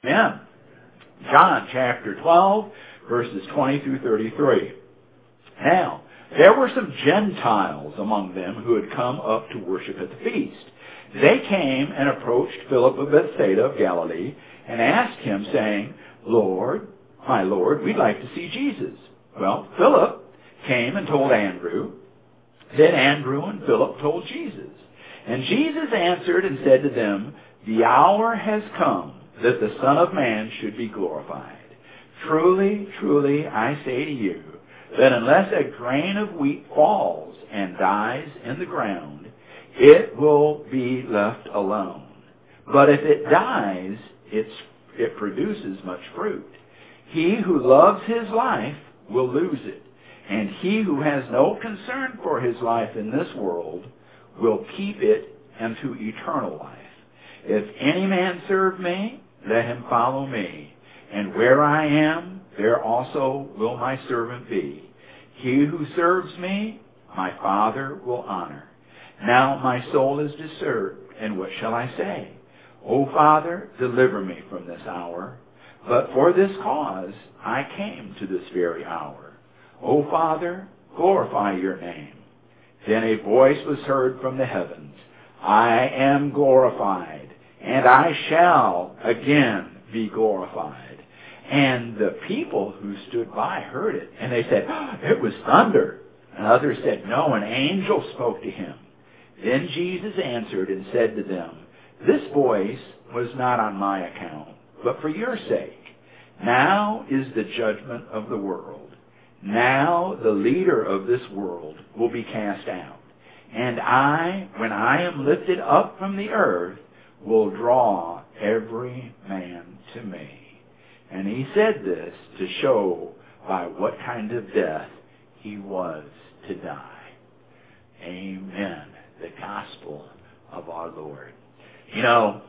Amen. John chapter 12, verses 20 through 33. Now, there were some Gentiles among them who had come up to worship at the feast. They came and approached Philip of Bethsaida of Galilee and asked him, saying, Lord, my Lord, we'd like to see Jesus. Well, Philip came and told Andrew. Then Andrew and Philip told Jesus. And Jesus answered and said to them, The hour has come that the Son of Man should be glorified. Truly, truly, I say to you, that unless a grain of wheat falls and dies in the ground, it will be left alone. But if it dies, it produces much fruit. He who loves his life will lose it, and he who has no concern for his life in this world will keep it unto eternal life. If any man serve me, let him follow me, and where I am, there also will my servant be. He who serves me, my Father will honor. Now my soul is disturbed, and what shall I say? O Father, deliver me from this hour. But for this cause I came to this very hour. O Father, glorify your name. Then a voice was heard from the heavens, I am glorified, and I shall again be glorified. And the people who stood by heard it, and they said, It was thunder. And others said, No, an angel spoke to him. Then Jesus answered and said to them, This voice was not on my account, but for your sake. Now is the judgment of the world. Now the leader of this world will be cast out. And I, when I am lifted up from the earth, will draw every man to me. And he said this to show by what kind of death he was to die. Amen. The gospel of our Lord. You know,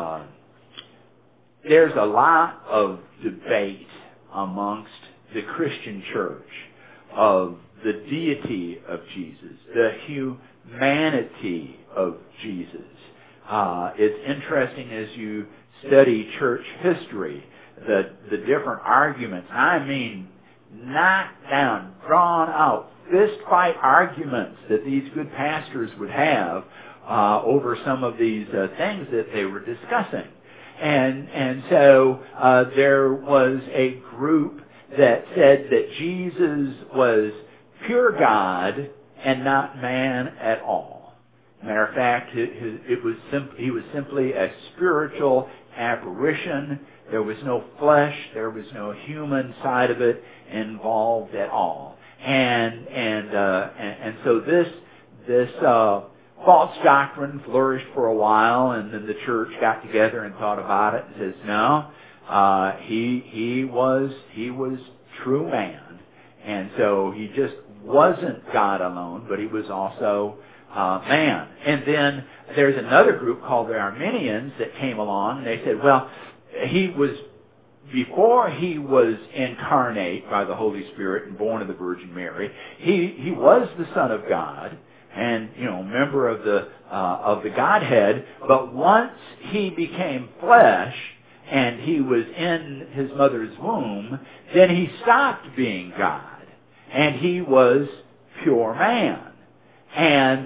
there's a lot of debate amongst the Christian church of the deity of Jesus, the humanity of Jesus. It's interesting as you study church history, the different arguments. I mean, knocked down, drawn out, fist fight arguments that these good pastors would have over some of these things that they were discussing. And so there was a group that said that Jesus was pure God and not man at all. Matter of fact, he was simply a spiritual apparition. There was no flesh, there was no human side of it involved at all. And so this false doctrine flourished for a while, and then the church got together and thought about it and says, no, he was true man, and so he just wasn't God alone, but he was also man. And then there's another group called the Arminians that came along, and they said, well, before he was incarnate by the Holy Spirit and born of the Virgin Mary, he was the Son of God and, member of the Godhead. But once he became flesh and he was in his mother's womb, then he stopped being God and he was pure man. And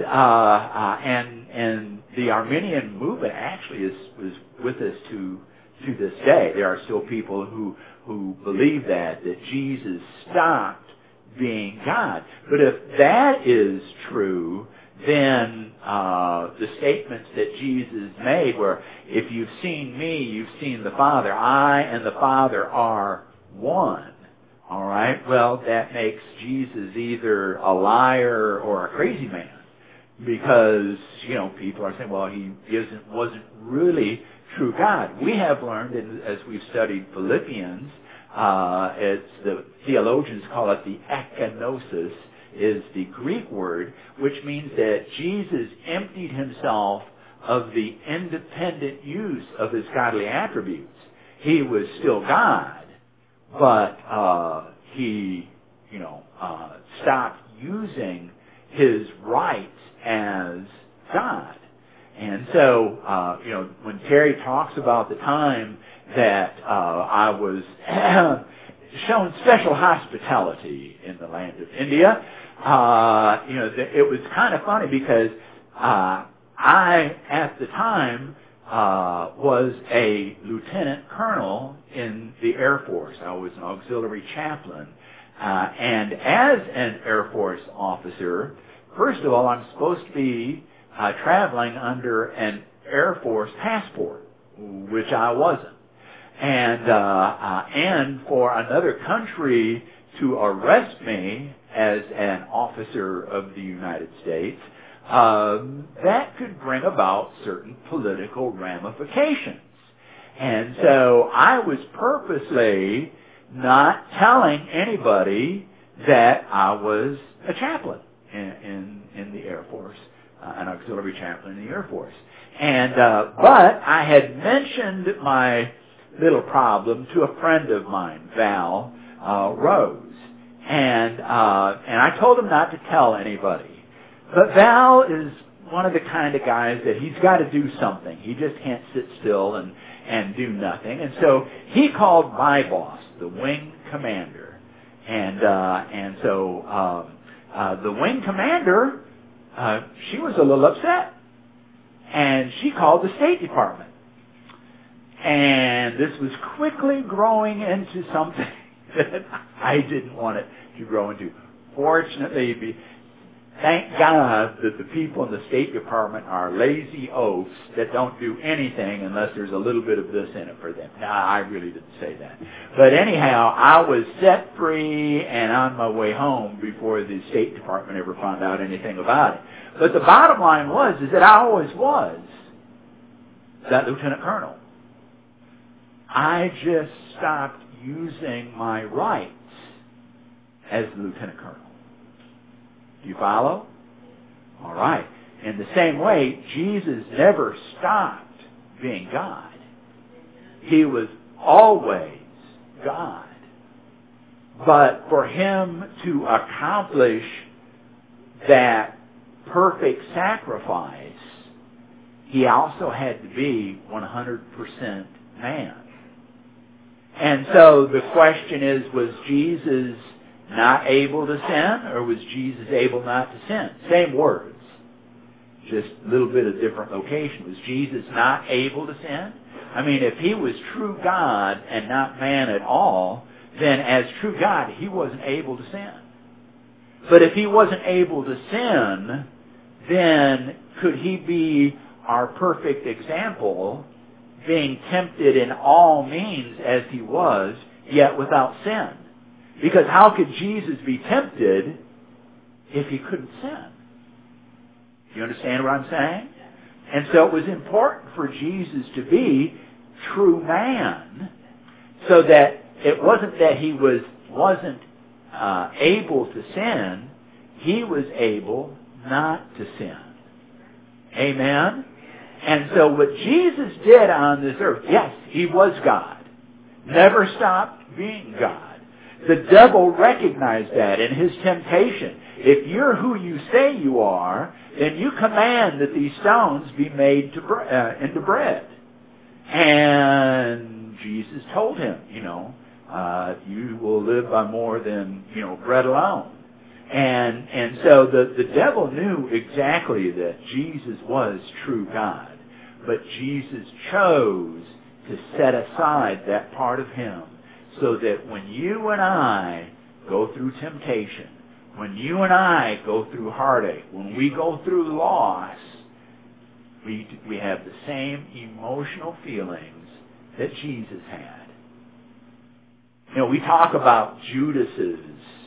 the Arminian movement actually was with us to this day. There are still people who believe that Jesus stopped being God. But if that is true, then the statements that Jesus made were, if you've seen me, you've seen the Father. I and the Father are one. All right? Well, that makes Jesus either a liar or a crazy man. Because, people are saying, well, he wasn't really true God. We have learned, as we've studied Philippians, the theologians call it the ekenosis, is the Greek word, which means that Jesus emptied himself of the independent use of his godly attributes. He was still God, but he, stopped using his rights as God. And so, when Terry talks about the time that I was shown special hospitality in the land of India. It was kind of funny because I, at the time, was a lieutenant colonel in the Air Force. I was an auxiliary chaplain. And as an Air Force officer, first of all, I'm supposed to be traveling under an Air Force passport, which I wasn't. And for another country to arrest me as an officer of the United States, that could bring about certain political ramifications. And so I was purposely not telling anybody that I was a chaplain in the Air Force, an auxiliary chaplain in the Air Force. And but I had mentioned my little problem to a friend of mine, Val Rose, and I told him not to tell anybody. But Val is one of the kind of guys that he's got to do something. He just can't sit still and do nothing. And so he called my boss, the wing commander, and so the wing commander, she was a little upset, and she called the State Department. And this was quickly growing into something that I didn't want it to grow into. Fortunately, thank God that the people in the State Department are lazy oafs that don't do anything unless there's a little bit of this in it for them. Now, I really didn't say that. But anyhow, I was set free and on my way home before the State Department ever found out anything about it. But the bottom line is that I always was that lieutenant colonel. I just stopped using my rights as lieutenant colonel. Do you follow? All right. In the same way, Jesus never stopped being God. He was always God. But for him to accomplish that perfect sacrifice, he also had to be 100% man. And so the question is, was Jesus not able to sin, or was Jesus able not to sin? Same words, just a little bit of different location. Was Jesus not able to sin? I mean, if he was true God and not man at all, then as true God, he wasn't able to sin. But if he wasn't able to sin, then could he be our perfect example, being tempted in all means as he was, yet without sin? Because how could Jesus be tempted if he couldn't sin? Do you understand what I'm saying? And so it was important for Jesus to be true man, so that it wasn't that he wasn't able to sin, he was able not to sin. Amen? And so what Jesus did on this earth, yes, he was God. Never stopped being God. The devil recognized that in his temptation. If you're who you say you are, then you command that these stones be made into bread. And Jesus told him, you will live by more than, bread alone. And so the devil knew exactly that Jesus was true God. But Jesus chose to set aside that part of him, so that when you and I go through temptation, when you and I go through heartache, when we go through loss, we have the same emotional feelings that Jesus had. We talk about Judas's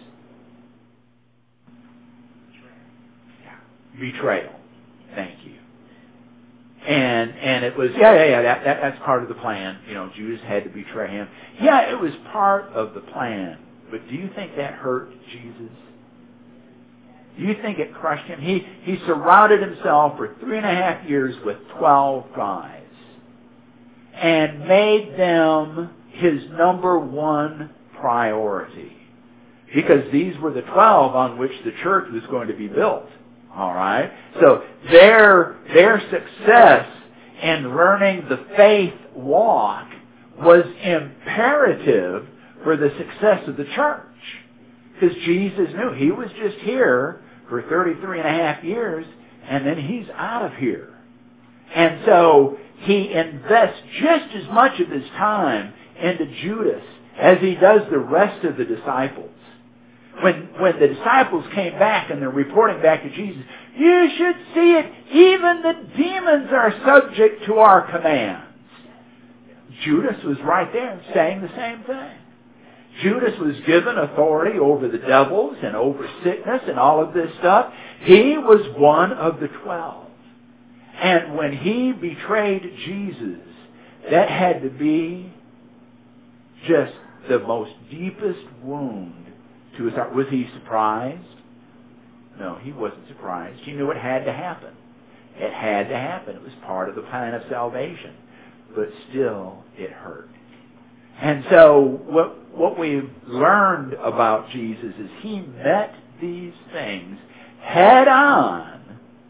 betrayal. Thank you. And it was, that's part of the plan. Judas had to betray him. Yeah, it was part of the plan. But do you think that hurt Jesus? Do you think it crushed him? He surrounded himself for 3.5 years with 12 guys and made them his number one priority, because these were the 12 on which the church was going to be built. All right? So their success in learning the faith walk was imperative for the success of the church. Because Jesus knew he was just here for 33 and a half years, and then he's out of here. And so he invests just as much of his time into Judas as he does the rest of the disciples. When the disciples came back and they're reporting back to Jesus, you should see it, even the demons are subject to our commands. Judas was right there saying the same thing. Judas was given authority over the devils and over sickness and all of this stuff. He was one of the 12. And when he betrayed Jesus, that had to be just the most deepest wound to his heart. Was he surprised? No, he wasn't surprised. He knew it had to happen. It had to happen. It was part of the plan of salvation. But still, it hurt. And so what we've learned about Jesus is he met these things head on,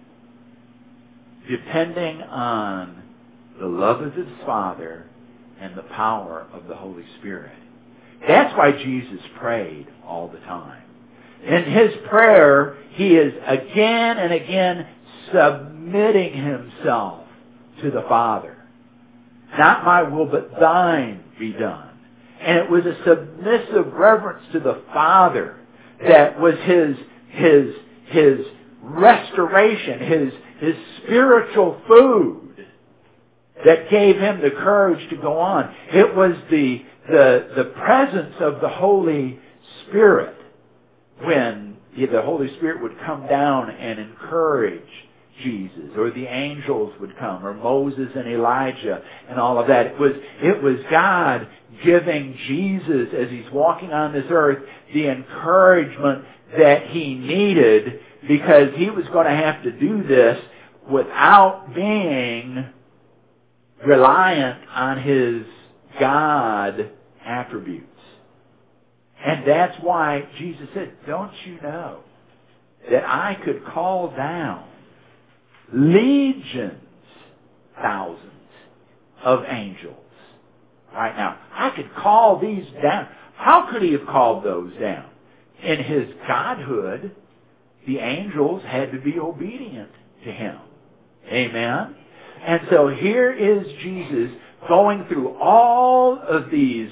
depending on the love of his Father and the power of the Holy Spirit. That's why Jesus prayed all the time. In his prayer, he is again and again submitting himself to the Father. Not my will, but thine be done. And it was a submissive reverence to the Father that was his restoration, his spiritual food that gave him the courage to go on. It was the presence of the Holy Spirit when the Holy Spirit would come down and encourage Jesus, or the angels would come, or Moses and Elijah and all of that. It was God giving Jesus, as he's walking on this earth, the encouragement that he needed, because he was going to have to do this without being reliant on his God attributes. And that's why Jesus said, don't you know that I could call down legions, thousands of angels right now? I could call these down. How could he have called those down? In his godhood, the angels had to be obedient to him. Amen? And so here is Jesus going through all of these,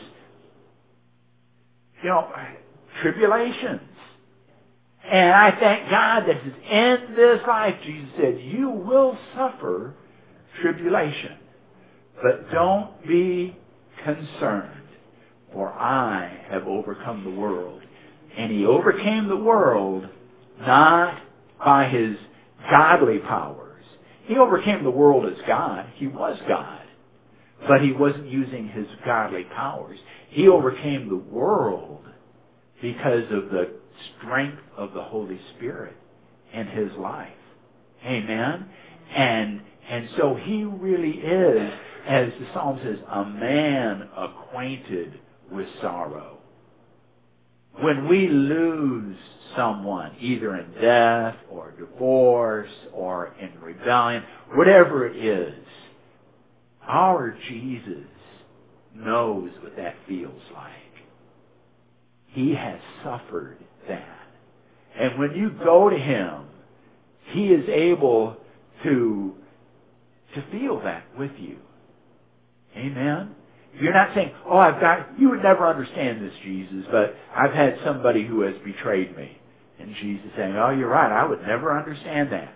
tribulations. And I thank God that in this life, Jesus said, you will suffer tribulation. But don't be concerned, for I have overcome the world. And he overcame the world not by his godly powers. He overcame the world as God. He was God. But he wasn't using his godly powers. He overcame the world because of the strength of the Holy Spirit in his life. Amen? And so he really is, as the Psalm says, a man acquainted with sorrow. When we lose someone, either in death or divorce or in rebellion, whatever it is, our Jesus knows what that feels like. He has suffered that. And when you go to him, he is able to feel that with you. Amen? You're not saying, you would never understand this, Jesus, but I've had somebody who has betrayed me. And Jesus saying, oh, you're right, I would never understand that.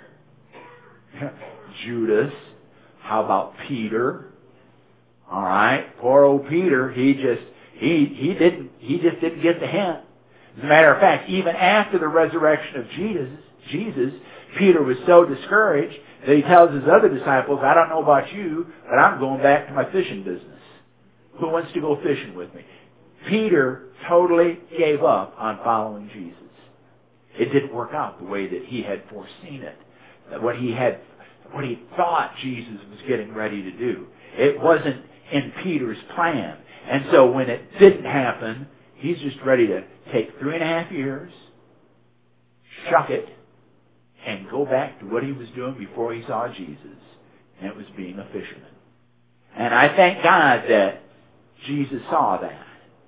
Judas. How about Peter? All right, poor old Peter, he just didn't get the hint. As a matter of fact, even after the resurrection of Jesus, Peter was so discouraged that he tells his other disciples, I don't know about you, but I'm going back to my fishing business. Who wants to go fishing with me? Peter totally gave up on following Jesus. It didn't work out the way that he had foreseen it. What he thought Jesus was getting ready to do. It wasn't in Peter's plan. And so when it didn't happen, he's just ready to take 3.5 years, shuck it, and go back to what he was doing before he saw Jesus. And it was being a fisherman. And I thank God that Jesus saw that.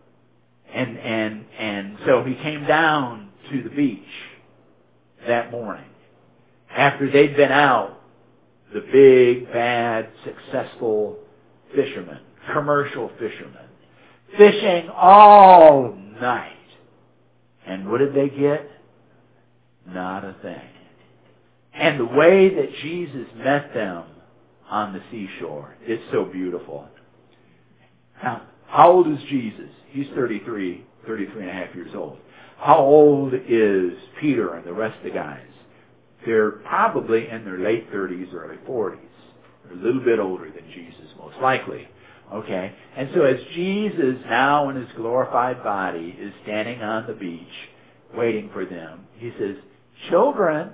And so he came down to the beach that morning. After they'd been out, the big, bad, successful fishermen, commercial fishermen, fishing all night. And what did they get? Not a thing. And the way that Jesus met them on the seashore is so beautiful. Now, how old is Jesus? He's 33 and a half years old. How old is Peter and the rest of the guys? They're probably in their late 30s, early 40s. They're a little bit older than Jesus, most likely. Okay? And so as Jesus, now in his glorified body, is standing on the beach, waiting for them, he says, "Children,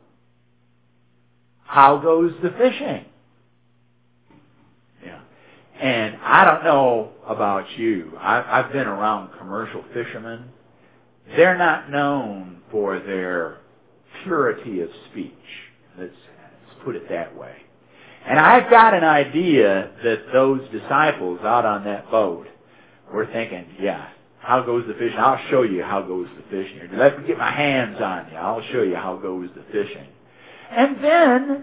how goes the fishing?" Yeah. And I don't know about you. I've been around commercial fishermen. They're not known for their purity of speech. Let's put it that way. And I've got an idea that those disciples out on that boat were thinking, yeah, how goes the fishing? I'll show you how goes the fishing. Let me get my hands on you. I'll show you how goes the fishing. And then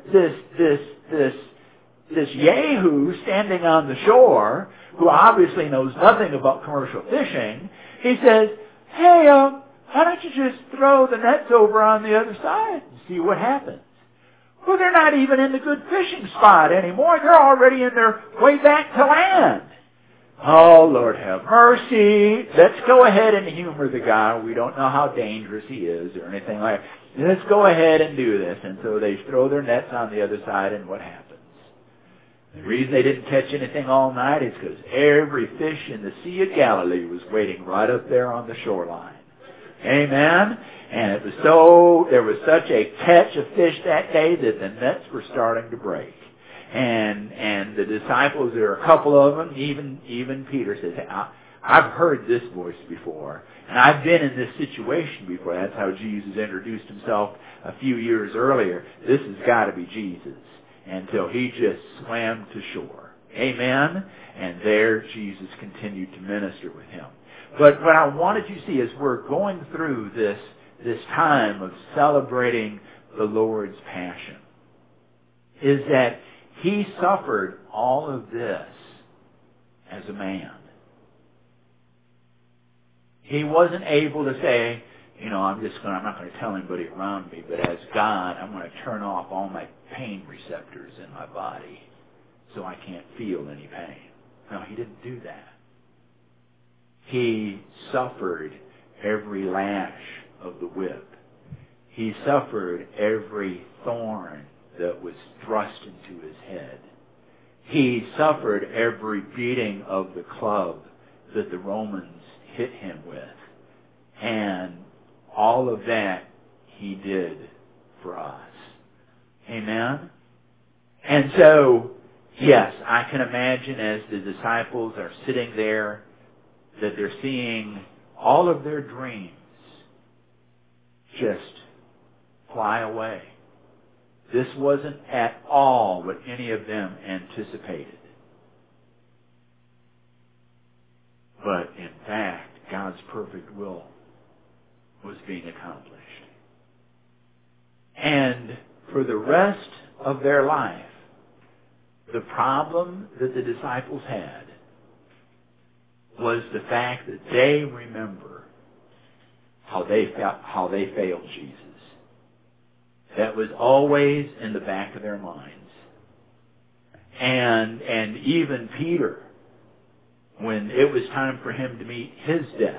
this Yahoo standing on the shore, who obviously knows nothing about commercial fishing, he says, "Hey, why don't you just throw the nets over on the other side and see what happens?" Well, they're not even in the good fishing spot anymore. They're already in their way back to land. Oh, Lord have mercy. Let's go ahead and humor the guy. We don't know how dangerous he is or anything like that. Let's go ahead and do this. And so they throw their nets on the other side, and what happens? The reason they didn't catch anything all night is because every fish in the Sea of Galilee was waiting right up there on the shoreline. Amen? And there was such a catch of fish that day that the nets were starting to break. And the disciples, there were a couple of them, even Peter says, "Hey, I've heard this voice before, and I've been in this situation before." That's how Jesus introduced himself a few years earlier. This has got to be Jesus. And so he just swam to shore. Amen? And there Jesus continued to minister with him. But what I wanted you to see as we're going through this time of celebrating the Lord's Passion is that he suffered all of this as a man. He wasn't able to say, I'm not going to tell anybody around me, but as God, I'm going to turn off all my pain receptors in my body so I can't feel any pain. No, he didn't do that. He suffered every lash of the whip. He suffered every thorn that was thrust into his head. He suffered every beating of the club that the Romans hit him with. And all of that he did for us. Amen? And so, yes, I can imagine as the disciples are sitting there that they're seeing all of their dreams just fly away. This wasn't at all what any of them anticipated. But in fact, God's perfect will was being accomplished. And for the rest of their life, the problem that the disciples had was the fact that they remember how they failed Jesus. That was always in the back of their minds. And even Peter, when it was time for him to meet his death,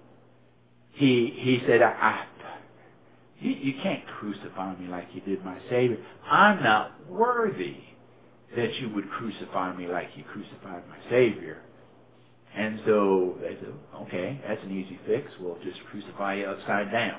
he said, you can't crucify me like you did my Savior. I'm not worthy that you would crucify me like you crucified my Savior. And so they said, okay, that's an easy fix. We'll just crucify you upside down.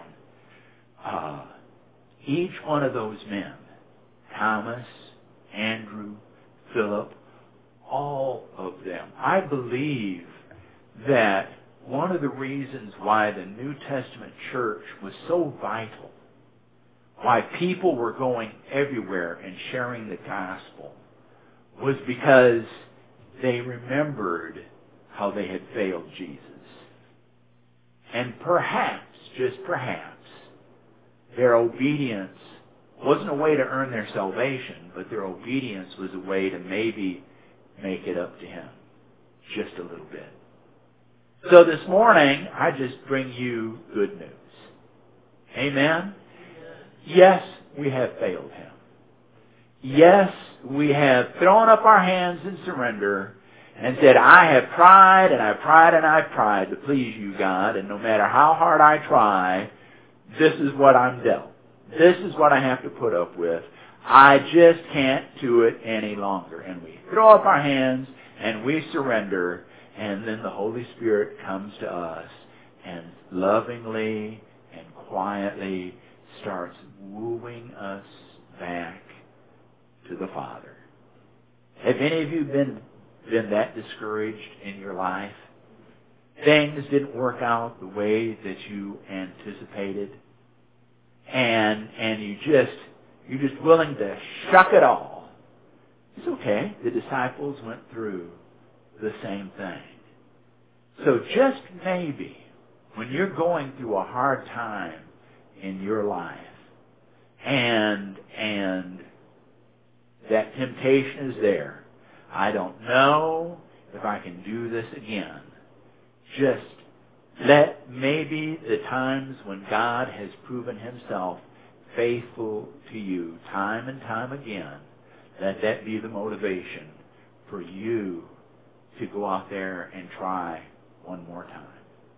Each one of those men, Thomas, Andrew, Philip, all of them, I believe that one of the reasons why the New Testament church was so vital, why people were going everywhere and sharing the gospel, was because they remembered how they had failed Jesus. And perhaps, just perhaps, their obedience wasn't a way to earn their salvation, but their obedience was a way to maybe make it up to Him just a little bit. So this morning, I just bring you good news. Amen? Yes, we have failed Him. Yes, we have thrown up our hands in surrender and said, I have tried and I've tried and I've tried to please you, God, and no matter how hard I try, this is what I'm dealt. This is what I have to put up with. I just can't do it any longer. And we throw up our hands and we surrender, and then the Holy Spirit comes to us and lovingly and quietly starts wooing us back to the Father. Have any of you been that discouraged in your life? Things didn't work out the way that you anticipated, and you're just willing to shuck it all. It's okay. The disciples went through the same thing. So just maybe when you're going through a hard time in your life, and that temptation is there, I don't know if I can do this again. Just let maybe the times when God has proven Himself faithful to you time and time again, let that be the motivation for you to go out there and try one more time.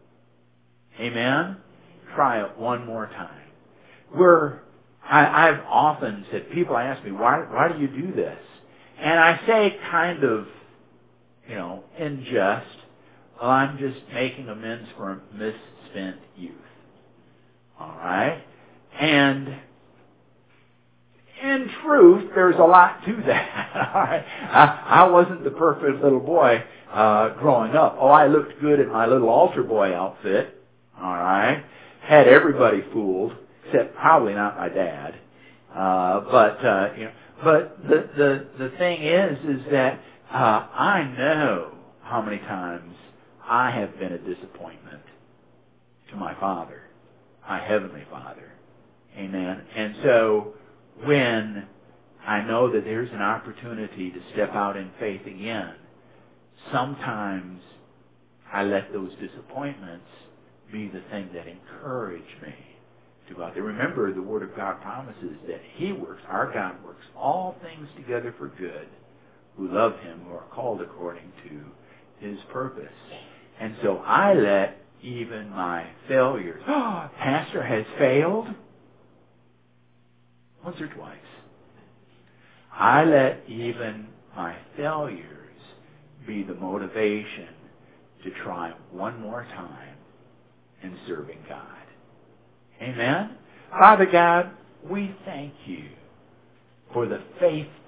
Amen? Try it one more time. I've often said, people ask me, why do you do this? And I say kind of, in jest, well, I'm just making amends for misspent youth. All right? And in truth, there's a lot to that. All right? I wasn't the perfect little boy growing up. Oh, I looked good in my little altar boy outfit. All right? Had everybody fooled, except probably not my dad. But the thing is that I know how many times I have been a disappointment to my Father, my Heavenly Father. Amen. And so when I know that there's an opportunity to step out in faith again, sometimes I let those disappointments be the thing that encourage me to go out there. Remember, the Word of God promises that He works, our God works all things together for good, who love Him, who are called according to His purpose. And so I let even my failures, Pastor has failed once or twice. I let even my failures be the motivation to try one more time in serving God. Amen? Father God, we thank You for the faith